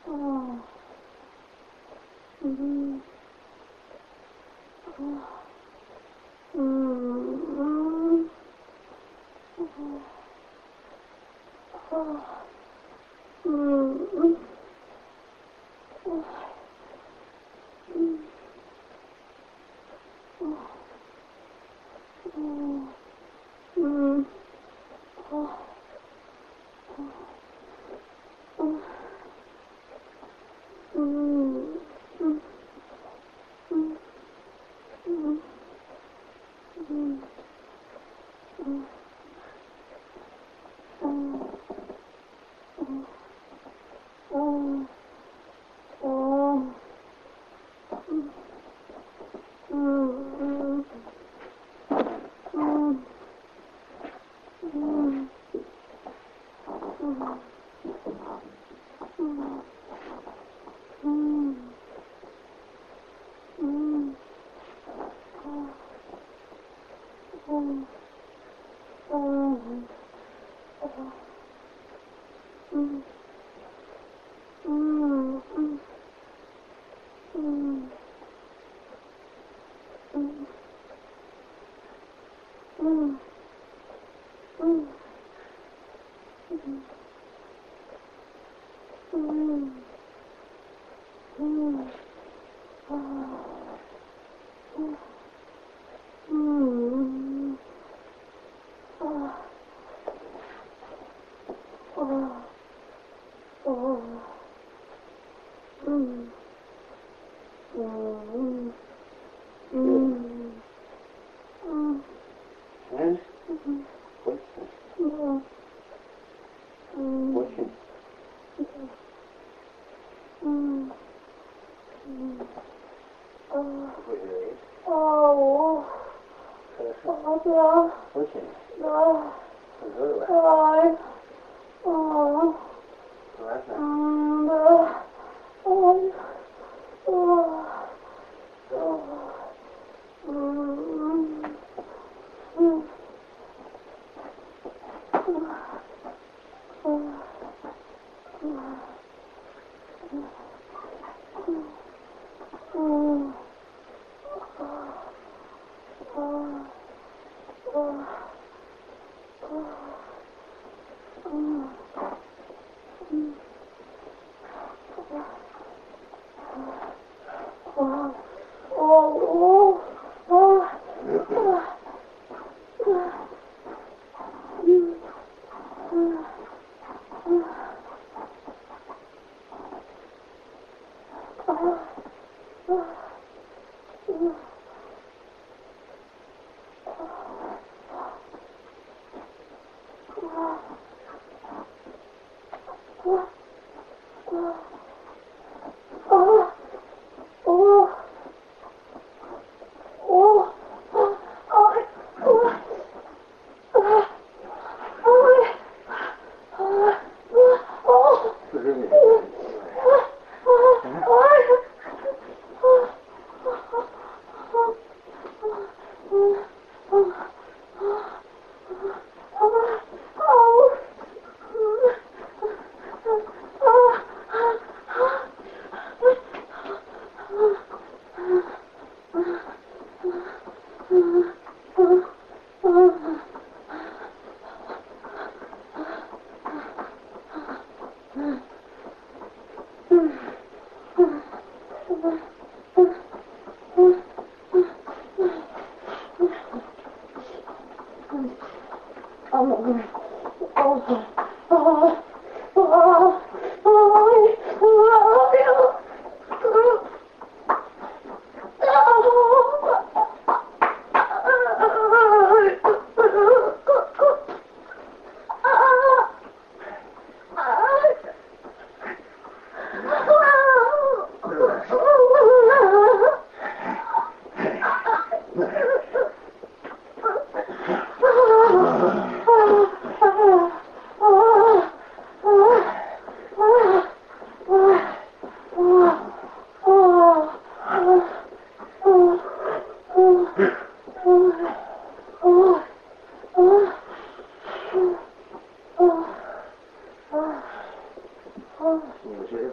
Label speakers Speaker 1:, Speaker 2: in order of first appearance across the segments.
Speaker 1: 你睡吧。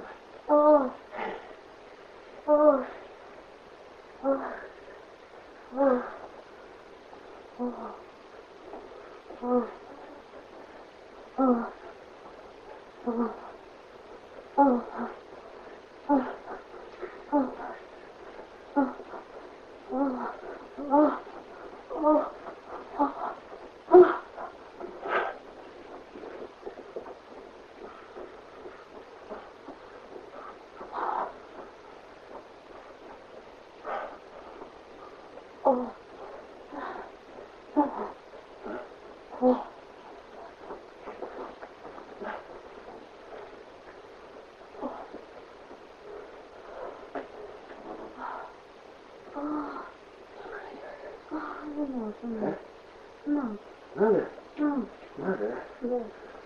Speaker 1: Надо? Надо?
Speaker 2: Да.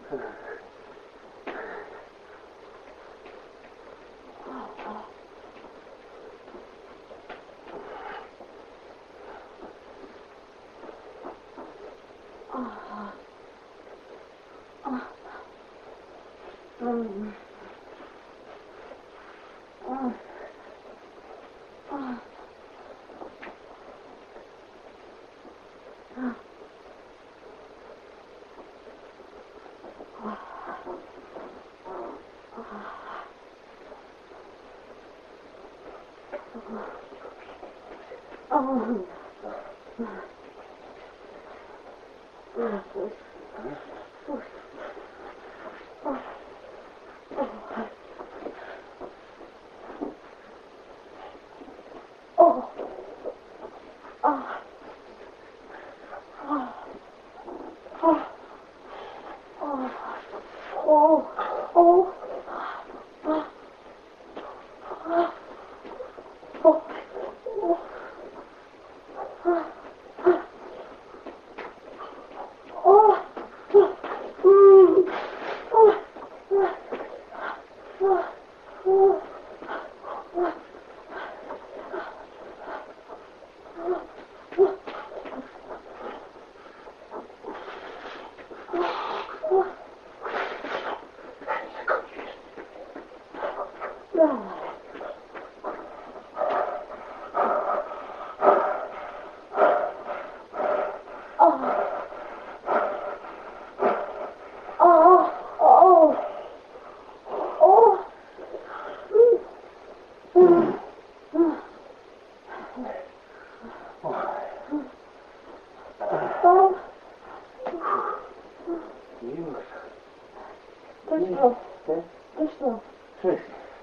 Speaker 2: Ты что?
Speaker 1: В смысле?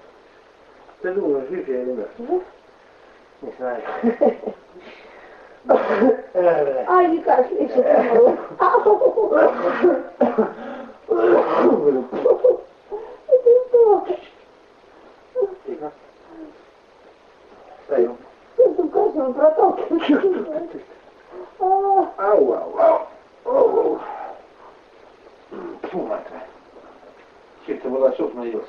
Speaker 1: Ты думаешь, жив я или нет?
Speaker 2: Жив?
Speaker 1: Не знаю.
Speaker 2: Ай, не кашляй, что ты. Это что?
Speaker 1: Тихо. Встаю.
Speaker 2: Ты кашлем проталкиваешь.
Speaker 1: Ау. Фу, мать. Чисто волосов наелся.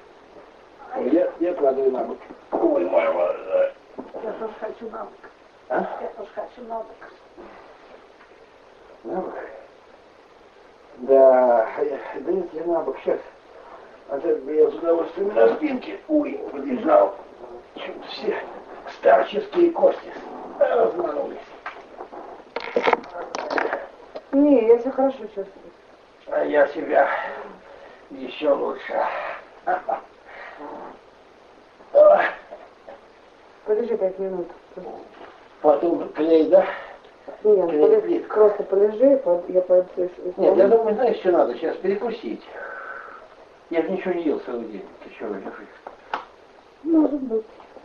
Speaker 1: Я кладу на бок. Ой, мама.
Speaker 2: Я тоже хочу на бок.
Speaker 1: А?
Speaker 2: Я тоже хочу на бок.
Speaker 1: На бок? Да, если на бок сейчас. А так бы я с удовольствием на спинке. Ой, полежал. Чуть все старческие кости разманулись.
Speaker 2: Не, я себя хорошо чувствую.
Speaker 1: А я себя еще лучше.
Speaker 2: Подожди 5 минут.
Speaker 1: Потом клей, да?
Speaker 2: Нет,
Speaker 1: Клей,
Speaker 2: подожди,
Speaker 1: плитка.
Speaker 2: просто полежи, я пойду.
Speaker 1: Нет, я думаю, знаешь, что надо сейчас перекусить. Я же ничего не ел целый день. Ты чего, лежишь?
Speaker 2: Может быть.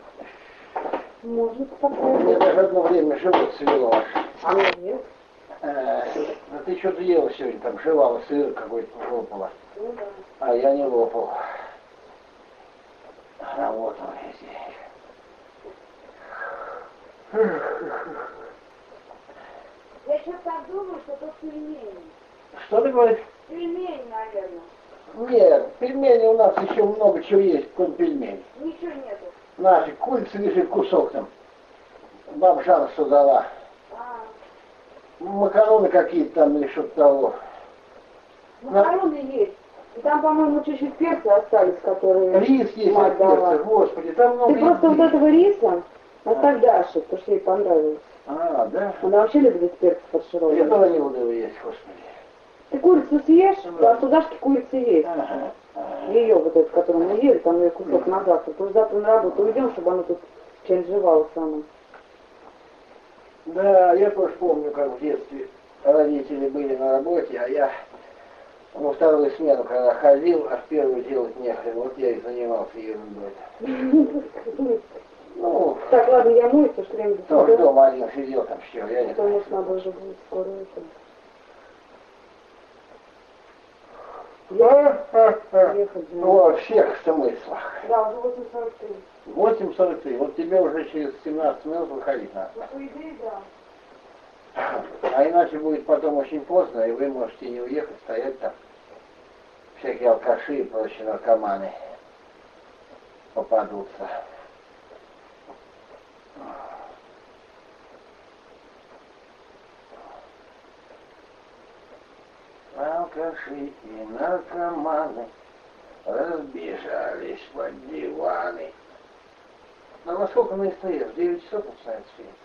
Speaker 2: Может такое.
Speaker 1: Мне даже одно время живот свело.
Speaker 2: А мне нет.
Speaker 1: Ну ты что-то ела сегодня, там жевала, сыр какой-то лопала.
Speaker 2: Ну да.
Speaker 1: А я не лопал. Работал весь день.
Speaker 2: Я сейчас так думаю, что тут пельмени.
Speaker 1: Что ты говоришь?
Speaker 2: Пельмени, наверное.
Speaker 1: Нет, пельмени у нас еще много чего есть, кроме пельменей.
Speaker 2: Ничего нету.
Speaker 1: Наши курицы лежит кусок там. Баба Жанна что дала. Макароны какие-то там или что-то того.
Speaker 2: Макароны есть. И там, по-моему, чуть-чуть перца остались, которые
Speaker 1: Рис есть
Speaker 2: мать
Speaker 1: от перца,
Speaker 2: дала.
Speaker 1: господи, там много
Speaker 2: Ты просто вот
Speaker 1: еды.
Speaker 2: этого риса оставь Даше, потому что ей понравилось.
Speaker 1: А, да?
Speaker 2: Она вообще любит перец фаршированный.
Speaker 1: Я тоже не буду его есть, господи.
Speaker 2: Ты курицу съешь, а у Дашки курица есть.
Speaker 1: Ага.
Speaker 2: Ее вот эту, которую мы ели, там ее кусок на завтра. Потому что завтра на работу уйдем, чтобы она тут что-нибудь жевала сама.
Speaker 1: Да, я тоже помню, как в детстве родители были на работе, а я во вторую смену, когда ходил, а в первую делать нехрен. Вот я и занимался ерундой. Ну,
Speaker 2: Так, ладно, я моюсь, потому что время
Speaker 1: тоже
Speaker 2: до
Speaker 1: дома один сидел там, все, я не
Speaker 2: Потому
Speaker 1: знаю.
Speaker 2: что надо уже будет скоро это. Ехать же.
Speaker 1: Во всех смыслах.
Speaker 2: Да, уже 8:43.
Speaker 1: 8:43. Вот тебе уже через 17 минут выходить надо.
Speaker 2: Ну, по идее, да.
Speaker 1: А иначе будет потом очень поздно, и вы можете не уехать, стоять там. Всякие алкаши и прочие наркоманы попадутся. Алкаши и наркоманы разбежались под диваны. А во сколько мы стоим? В 9 часов начинается фильм.